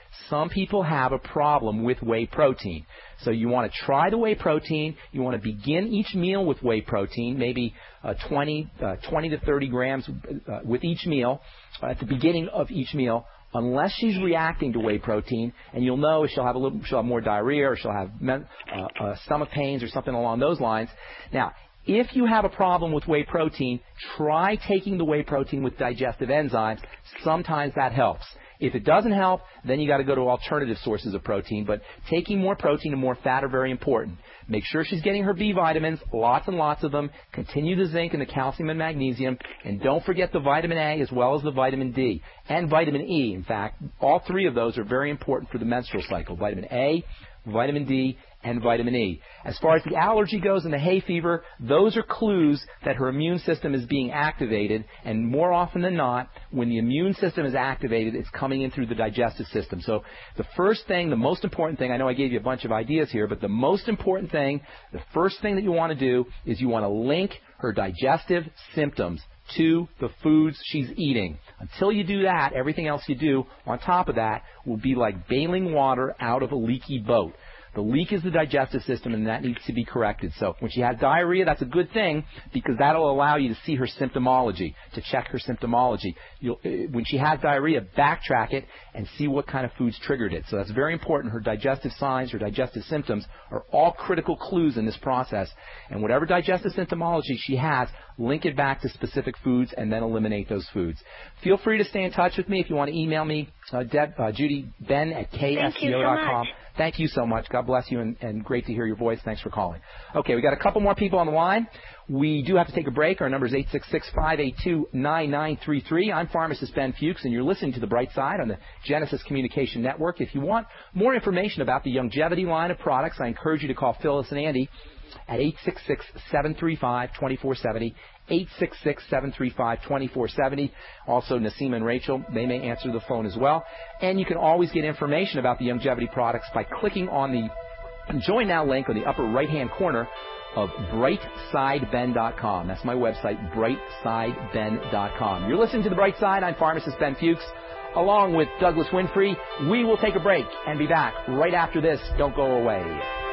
some people have a problem with whey protein. So you want to try the whey protein. You want to begin each meal with whey protein, maybe uh, twenty, uh, twenty to thirty grams uh, with each meal uh, at the beginning of each meal. Unless she's reacting to whey protein, and you'll know she'll have a little, she'll have more diarrhea, or she'll have uh, uh, stomach pains, or something along those lines. Now, if you have a problem with whey protein, try taking the whey protein with digestive enzymes. Sometimes that helps. If it doesn't help, then you got to go to alternative sources of protein. But taking more protein and more fat are very important. Make sure she's getting her B vitamins, lots and lots of them. Continue the zinc and the calcium and magnesium. And don't forget the vitamin A as well as the vitamin D. And vitamin E, in fact. All three of those are very important for the menstrual cycle. Vitamin A, vitamin D, and vitamin E. As far as the allergy goes and the hay fever, those are clues that her immune system is being activated, and more often than not, when the immune system is activated, it's coming in through the digestive system. So the first thing, the most important thing, I know I gave you a bunch of ideas here, but the most important thing, the first thing that you want to do is you want to link her digestive symptoms to the foods she's eating. Until you do that, everything else you do on top of that will be like bailing water out of a leaky boat. The leak is the digestive system, and that needs to be corrected. So when she has diarrhea, that's a good thing, because that will allow you to see her symptomology, to check her symptomology. You'll, when she has diarrhea, backtrack it and see what kind of foods triggered it. So that's very important. Her digestive signs, her digestive symptoms are all critical clues in this process. And whatever digestive symptomology she has, link it back to specific foods and then eliminate those foods. Feel free to stay in touch with me if you want to email me, uh, Deb, uh, Judy, Ben at K S C O dot com. Thank you so much. God bless you, and, and great to hear your voice. Thanks for calling. Okay, we got a couple more people on the line. We do have to take a break. Our number is eight six six, five eight two, nine nine three three. I'm pharmacist Ben Fuchs, and you're listening to The Bright Side on the Genesis Communication Network. If you want more information about the Youngevity line of products, I encourage you to call Phyllis and Andy at eight six six, seven three five, two four seven zero. eight six six, seven three five, two four seven zero. Also, Nassim and Rachel, they may answer the phone as well. And you can always get information about the Youngevity products by clicking on the Join Now link on the upper right-hand corner of bright side ben dot com. That's my website, bright side ben dot com. You're listening to The Bright Side. I'm pharmacist Ben Fuchs, along with Douglas Winfrey. We will take a break and be back right after this. Don't go away.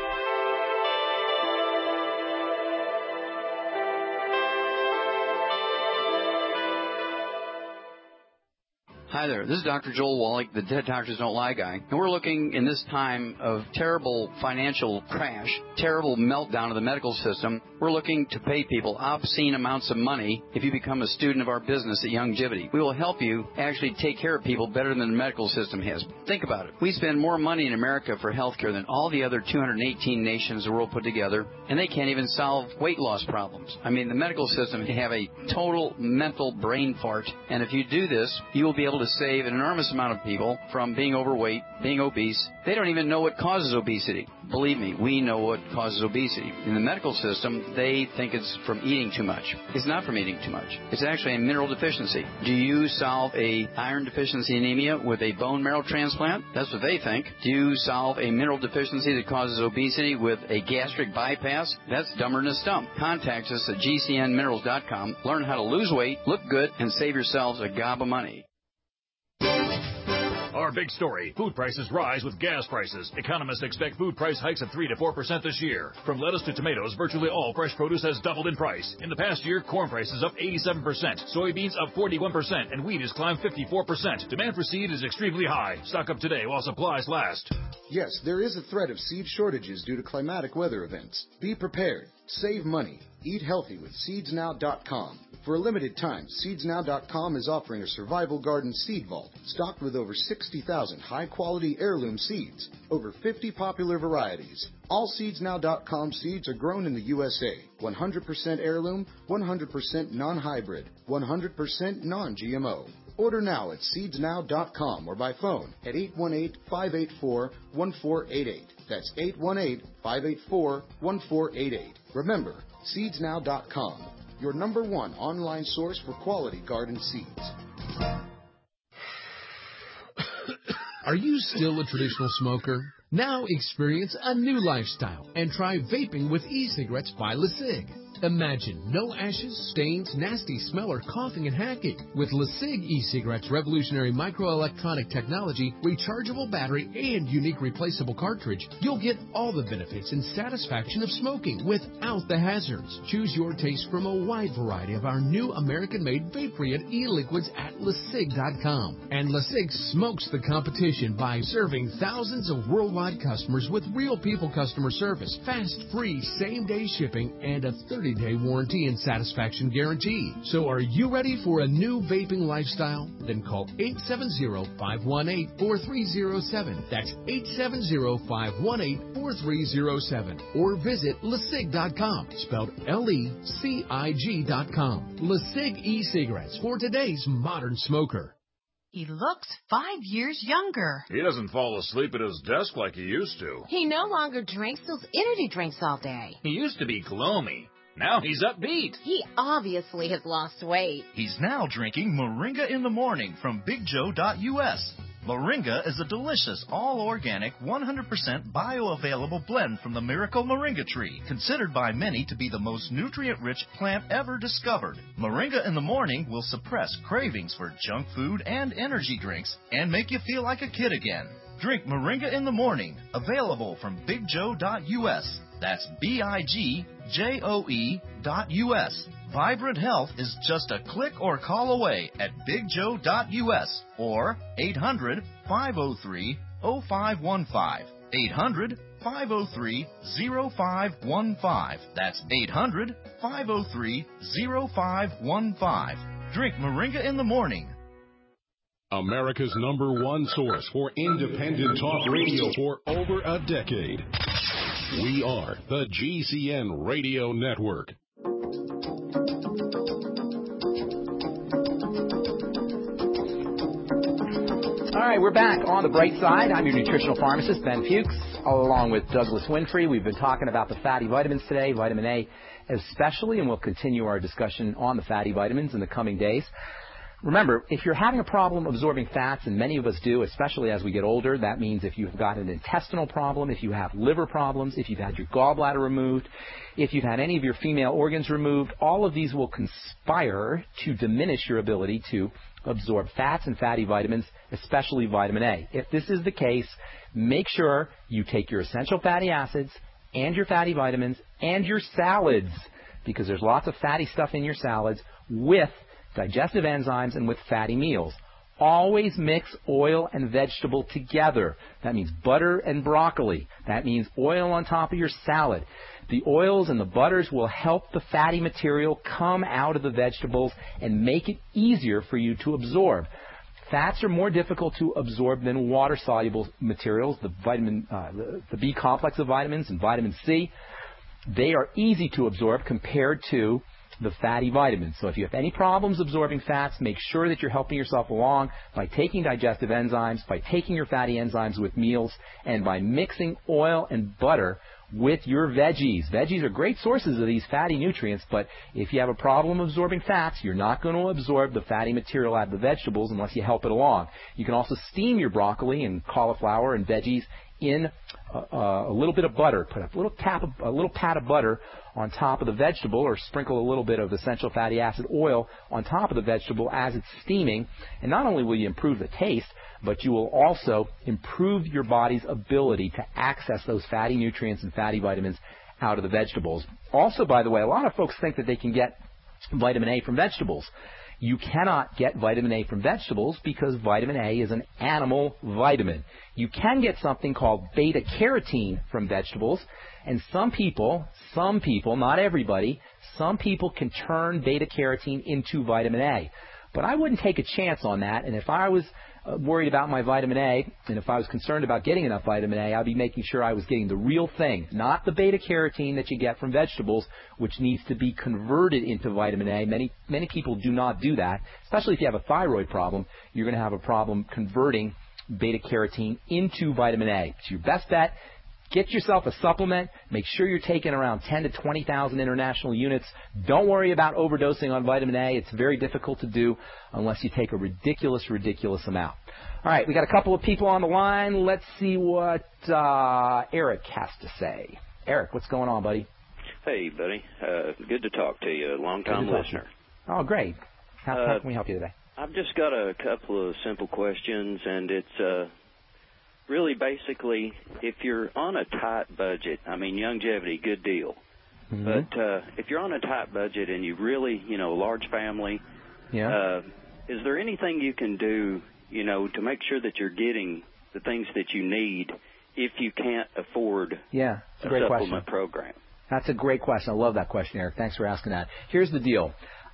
Hi there, this is Doctor Joel Wallach, the Dead Doctors Don't Lie guy, and we're looking in this time of terrible financial crash, terrible meltdown of the medical system. We're looking to pay people obscene amounts of money if you become a student of our business at Youngevity. We will help you actually take care of people better than the medical system has. Think about it. We spend more money in America for health care than all the other two hundred eighteen nations of the world put together, and they can't even solve weight loss problems. I mean, the medical system can have a total mental brain fart, and if you do this, you will be able to save an enormous amount of people from being overweight, being obese. They don't even know what causes obesity. Believe me, we know what causes obesity. In the medical system, they think it's from eating too much. It's not from eating too much. It's actually a mineral deficiency. Do you solve a iron deficiency anemia with a bone marrow transplant? That's what they think. Do you solve a mineral deficiency that causes obesity with a gastric bypass? That's dumber than a stump. Contact us at G C N minerals dot com. Learn how to lose weight, look good, and save yourselves a gob of money. Our big story, food prices rise with gas prices. Economists expect food price hikes of three to four percent this year. From lettuce to tomatoes, virtually all fresh produce has doubled in price. In the past year, corn prices up eighty-seven percent, soybeans up forty-one percent, and wheat has climbed fifty-four percent. Demand for seed is extremely high. Stock up today while supplies last. Yes, there is a threat of seed shortages due to climatic weather events. Be prepared. Save money. Eat healthy with seeds now dot com. For a limited time, seeds now dot com is offering a survival garden seed vault stocked with over sixty thousand high-quality heirloom seeds, over fifty popular varieties. All seeds now dot com seeds are grown in the U S A, one hundred percent heirloom, one hundred percent non-hybrid, one hundred percent non-G M O. Order now at seeds now dot com or by phone at eight one eight, five eight four, one four eight eight. That's eight one eight, five eight four, one four eight eight. Remember, seeds now dot com, your number one online source for quality garden seeds. Are you still a traditional smoker? Now experience a new lifestyle and try vaping with e-cigarettes by LeSig. Imagine no ashes, stains, nasty smell, or coughing and hacking. With LeSig e-cigarettes' revolutionary microelectronic technology, rechargeable battery, and unique replaceable cartridge, you'll get all the benefits and satisfaction of smoking without the hazards. Choose your taste from a wide variety of our new American-made vape-free e-liquids at LeSig dot com. And LeSig smokes the competition by serving thousands of worldwide customers with real people customer service, fast, free, same-day shipping, and a thirty-day warranty and satisfaction guarantee. So are you ready for a new vaping lifestyle? Then call eight seven zero, five one eight, four three zero seven. That's eight seven zero, five one eight, four three zero seven. Or visit LeSig dot com, spelled L E C I G dot com. LeSig e-cigarettes for today's modern smoker. He looks five years younger. He doesn't fall asleep at his desk like he used to. He no longer drinks those energy drinks all day. He used to be gloomy. Now he's upbeat. He obviously has lost weight. He's now drinking Moringa in the Morning from Big Joe dot U S. Moringa is a delicious, all-organic, one hundred percent bioavailable blend from the miracle moringa tree, considered by many to be the most nutrient-rich plant ever discovered. Moringa in the Morning will suppress cravings for junk food and energy drinks and make you feel like a kid again. Drink Moringa in the Morning, available from Big Joe dot U S. That's B I G J O E dot U S. Vibrant Health is just a click or call away at Big Joe dot U S or eight hundred, five oh three, oh five one five. eight hundred, five oh three, oh five one five. That's eight hundred, five oh three, oh five one five. Drink Moringa in the Morning. America's number one source for independent talk radio for over a decade. We are the G C N Radio Network. All right, we're back on the bright side. I'm your nutritional pharmacist, Ben Fuchs, along with Douglas Winfrey. We've been talking about the fatty vitamins today, vitamin A especially, and we'll continue our discussion on the fatty vitamins in the coming days. Remember, if you're having a problem absorbing fats, and many of us do, especially as we get older, that means if you've got an intestinal problem, if you have liver problems, if you've had your gallbladder removed, if you've had any of your female organs removed, all of these will conspire to diminish your ability to absorb fats and fatty vitamins, especially vitamin A. If this is the case, make sure you take your essential fatty acids and your fatty vitamins and your salads, because there's lots of fatty stuff in your salads, with digestive enzymes and with fatty meals. Always mix oil and vegetable together. That means butter and broccoli. That means oil on top of your salad. The oils and the butters will help the fatty material come out of the vegetables and make it easier for you to absorb. Fats are more difficult to absorb than water-soluble materials, the vitamin, uh, the, the B complex of vitamins and vitamin C. They are easy to absorb compared to the fatty vitamins. So if you have any problems absorbing fats, make sure that you're helping yourself along by taking digestive enzymes, by taking your fatty enzymes with meals, and by mixing oil and butter with your veggies. Veggies are great sources of these fatty nutrients, but if you have a problem absorbing fats, you're not going to absorb the fatty material out of the vegetables unless you help it along. You can also steam your broccoli and cauliflower and veggies in a, a little bit of butter. Put a little tap, of, a little pat of butter on top of the vegetable, or sprinkle a little bit of essential fatty acid oil on top of the vegetable as it's steaming. And not only will you improve the taste, but you will also improve your body's ability to access those fatty nutrients and fatty vitamins out of the vegetables. Also, by the way, a lot of folks think that they can get vitamin A from vegetables. You cannot get vitamin A from vegetables because vitamin A is an animal vitamin. You can get something called beta-carotene from vegetables, and some people, some people, not everybody, some people can turn beta-carotene into vitamin A. But I wouldn't take a chance on that, and if I was uh, worried about my vitamin A, and if I was concerned about getting enough vitamin A, I'd be making sure I was getting the real thing, not the beta-carotene that you get from vegetables, which needs to be converted into vitamin A. Many, many people do not do that, especially if you have a thyroid problem. You're going to have a problem converting beta-carotene into vitamin A. It's your best bet. Get yourself a supplement. Make sure you're taking around ten to twenty thousand international units. Don't worry about overdosing on vitamin A. It's very difficult to do unless you take a ridiculous, ridiculous amount. All right, we got a couple of people on the line. Let's see what uh, Eric has to say. Eric, what's going on, buddy? Hey, buddy. Uh, good to talk to you. Long-time listener. Oh, great. How, Uh, how can we help you today? I've just got a couple of simple questions, and it's uh, really basically if you're on a tight budget, I mean, longevity, good deal. Mm-hmm. But uh, if you're on a tight budget and you really, you know, a large family, Yeah. uh, is there anything you can do, you know, to make sure that you're getting the things that you need if you can't afford Yeah, it's a a great supplement question. program? That's a great question. I love that question, Eric. Thanks for asking that. Here's the deal.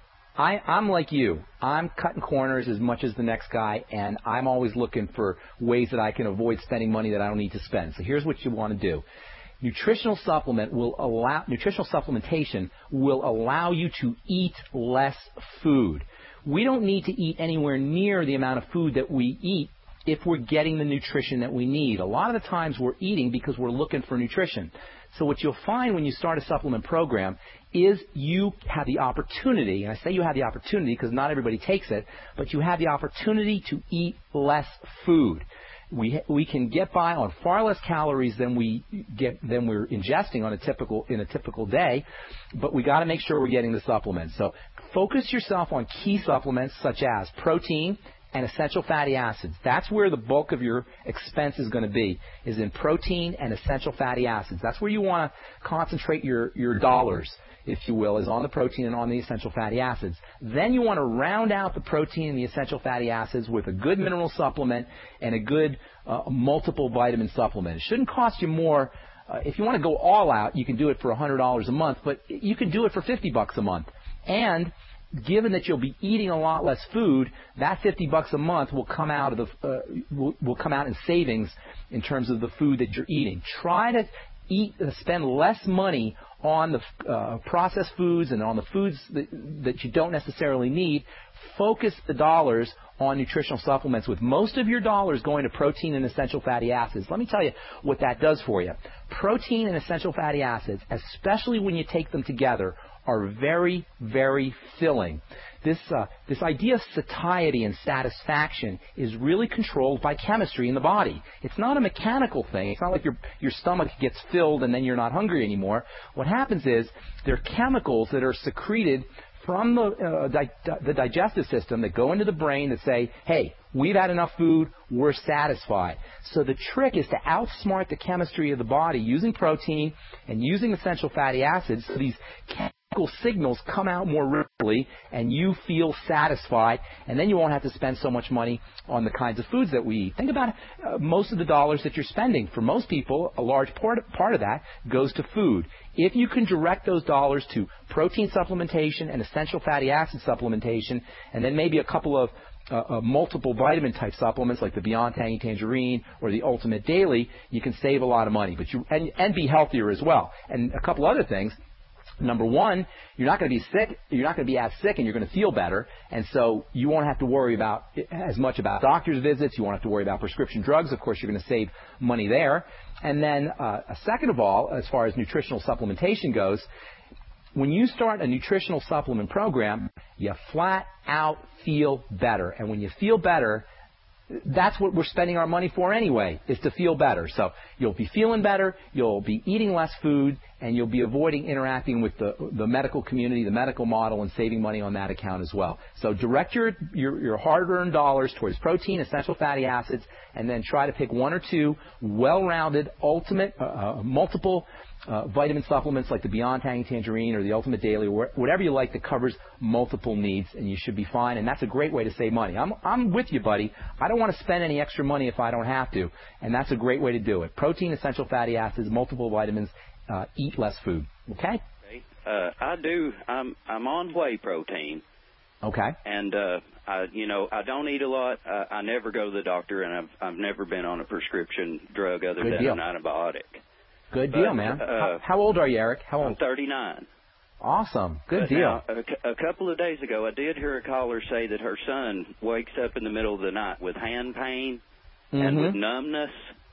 I, I'm like you. I'm cutting corners as much as the next guy, and I'm always looking for ways that I can avoid spending money that I don't need to spend. So here's what you want to do. Nutritional supplement will allow nutritional supplementation will allow you to eat less food. We don't need to eat anywhere near the amount of food that we eat if we're getting the nutrition that we need. A lot of the times we're eating because we're looking for nutrition. So what you'll find when you start a supplement program is you have the opportunity, and I say you have the opportunity because not everybody takes it, but you have the opportunity to eat less food. We we can get by on far less calories than we get than we're ingesting on a typical in a typical day, but we got to make sure we're getting the supplements. So focus yourself on key supplements such as protein and essential fatty acids. That's where the bulk of your expense is going to be, is in protein and essential fatty acids. That's where you want to concentrate your, your dollars, if you will, is on the protein and on the essential fatty acids. Then you want to round out the protein and the essential fatty acids with a good mineral supplement and a good uh, multiple vitamin supplement. It shouldn't cost you more. Uh, if you want to go all out, you can do it for one hundred dollars a month, but you can do it for fifty bucks a month. And given that you'll be eating a lot less food, that fifty bucks a month will come out of the uh, will, will come out in savings in terms of the food that you're eating. Try to eat uh, spend less money on the uh, processed foods and on the foods that, that you don't necessarily need. Focus the dollars on nutritional supplements, with most of your dollars going to protein and essential fatty acids. Let me tell you what that does for you. Protein and essential fatty acids, especially when you take them together, are very, very filling. This uh, this idea of satiety and satisfaction is really controlled by chemistry in the body. It's not a mechanical thing. It's not like your your stomach gets filled and then you're not hungry anymore. What happens is there are chemicals that are secreted from the uh, di- the digestive system that go into the brain that say, hey, we've had enough food, we're satisfied. So the trick is to outsmart the chemistry of the body using protein and using essential fatty acids so these chemical signals come out more readily and you feel satisfied, and then you won't have to spend so much money on the kinds of foods that we eat. Think about uh, most of the dollars that you're spending. For most people, a large part, part of that goes to food. If you can direct those dollars to protein supplementation and essential fatty acid supplementation, and then maybe a couple of uh, uh, multiple vitamin type supplements like the Beyond Tangy Tangerine or the Ultimate Daily, you can save a lot of money, but you and, and be healthier as well. And a couple other things. Number one, you're not going to be sick. You're not going to be as sick, and you're going to feel better. And so you won't have to worry about as much about doctor's visits. You won't have to worry about prescription drugs. Of course, you're going to save money there. And then, uh, second of all, as far as nutritional supplementation goes, when you start a nutritional supplement program, you flat out feel better. And when you feel better, that's what we're spending our money for anyway, is to feel better. So you'll be feeling better, you'll be eating less food, and you'll be avoiding interacting with the, the medical community, the medical model, and saving money on that account as well. So direct your, your, your hard-earned dollars towards protein, essential fatty acids, and then try to pick one or two well-rounded, ultimate, uh, uh, multiple Uh, vitamin supplements like the Beyond Tangy Tangerine or the Ultimate Daily, or whatever you like that covers multiple needs, and you should be fine. And that's a great way to save money. I'm I'm with you, buddy. I don't want to spend any extra money if I don't have to, and that's a great way to do it. Protein, essential fatty acids, multiple vitamins. Uh, eat less food. Okay. Uh, I do. I'm I'm on whey protein. Okay. And uh, I, you know, I don't eat a lot. Uh, I never go to the doctor, and I've I've never been on a prescription drug other Good than deal. an antibiotic. Good But, deal, man. Uh, how, how old are you, Eric? How old? I'm thirty-nine. Awesome. Good But deal. Now, a, a couple of days ago, I did hear a caller say that her son wakes up in the middle of the night with hand pain Mm-hmm. and with numbness.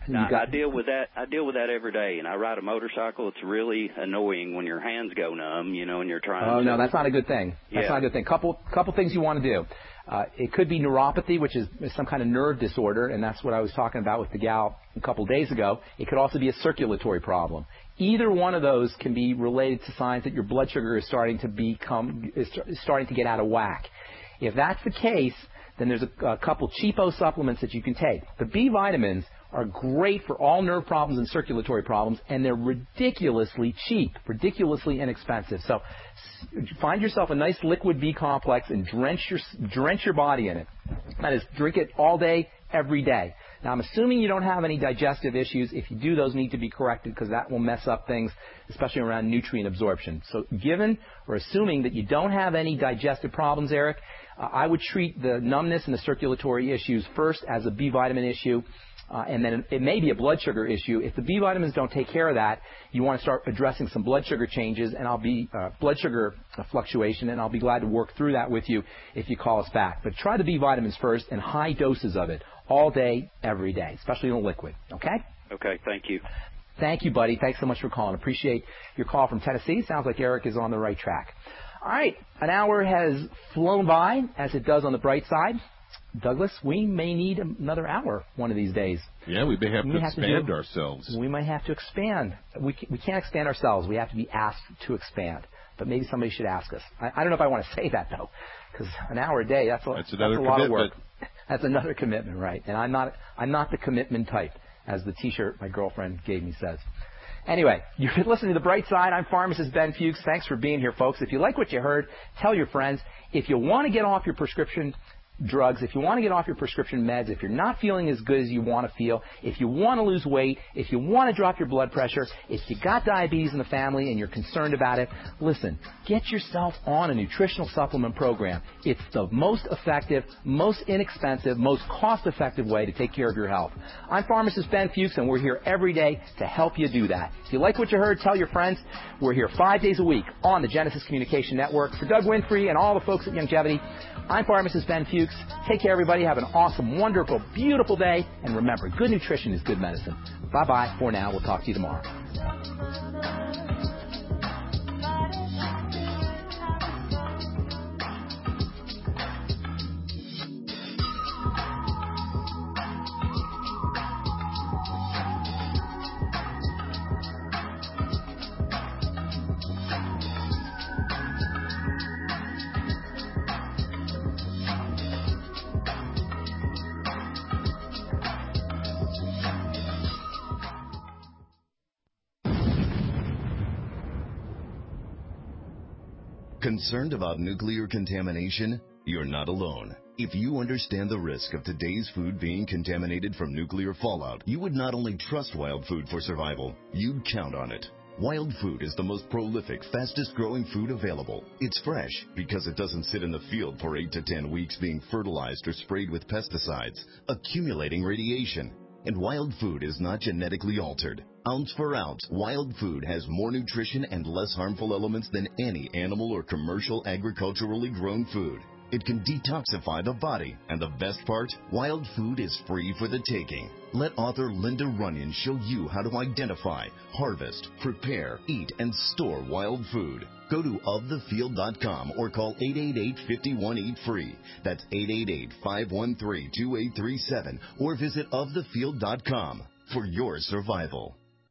I, got, I deal with that. I deal with that every day, and I ride a motorcycle. It's really annoying when your hands go numb, you know, and you're trying. Oh to... no, that's not a good thing. That's yeah. not a good thing. Couple couple things you want to do. Uh, it could be neuropathy, which is some kind of nerve disorder, and that's what I was talking about with the gal a couple days ago. It could also be a circulatory problem. Either one of those can be related to signs that your blood sugar is starting to become is starting to get out of whack. If that's the case, then there's a, a couple cheapo supplements that you can take. The B vitamins are great for all nerve problems and circulatory problems, and they're ridiculously cheap, ridiculously inexpensive. So find yourself a nice liquid B complex and drench your drench your body in it. That is, drink it all day, every day. Now, I'm assuming you don't have any digestive issues. If you do, those need to be corrected because that will mess up things, especially around nutrient absorption. So given or assuming that you don't have any digestive problems, Eric, uh, I would treat the numbness and the circulatory issues first as a B vitamin issue. Uh, and then it may be a blood sugar issue. If the B vitamins don't take care of that, you want to start addressing some blood sugar changes, and I'll be uh, blood sugar fluctuation, and I'll be glad to work through that with you if you call us back. But try the B vitamins first, and high doses of it all day, every day, especially in a liquid. Okay? Okay. Thank you. Thank you, buddy. Thanks so much for calling. Appreciate your call from Tennessee. Sounds like Eric is on the right track. All right. An hour has flown by, as it does on the bright side. Douglas, we may need another hour one of these days. Yeah, we may have we to have expand to do, ourselves. We might have to expand. We we can't expand ourselves. We have to be asked to expand. But maybe somebody should ask us. I, I don't know if I want to say that, though, because an hour a day, that's a, that's another that's a lot of work. commitment. That's another commitment, right? And I'm not I'm not the commitment type, as the T-shirt my girlfriend gave me says. Anyway, you've been listening to The Bright Side. I'm pharmacist Ben Fuchs. Thanks for being here, folks. If you like what you heard, tell your friends. If you want to get off your prescription drugs, if you want to get off your prescription meds, if you're not feeling as good as you want to feel, if you want to lose weight, if you want to drop your blood pressure, if you got diabetes in the family and you're concerned about it, listen, get yourself on a nutritional supplement program. It's the most effective, most inexpensive, most cost-effective way to take care of your health. I'm pharmacist Ben Fuchs, and we're here every day to help you do that. If you like what you heard, tell your friends. We're here five days a week on the Genesis Communication Network. For Doug Winfrey and all the folks at Youngevity, I'm pharmacist Ben Fuchs. Take care, everybody. Have an awesome, wonderful, beautiful day. And remember, good nutrition is good medicine. Bye-bye for now. We'll talk to you tomorrow. Concerned about nuclear contamination? You're not alone. If you understand the risk of today's food being contaminated from nuclear fallout, you would not only trust Wild Food for survival, you'd count on it. Wild Food is the most prolific, fastest growing food available. It's fresh because it doesn't sit in the field for eight to ten weeks being fertilized or sprayed with pesticides, accumulating radiation. And Wild Food is not genetically altered. Ounce for ounce, Wild Food has more nutrition and less harmful elements than any animal or commercial agriculturally grown food. It can detoxify the body, and the best part, Wild Food is free for the taking. Let author Linda Runyon show you how to identify, harvest, prepare, eat, and store Wild Food. Go to of the field dot com or call eight eight eight, five one, eat free. That's eight eight eight, five one three, two eight three seven or visit of the field dot com for your survival.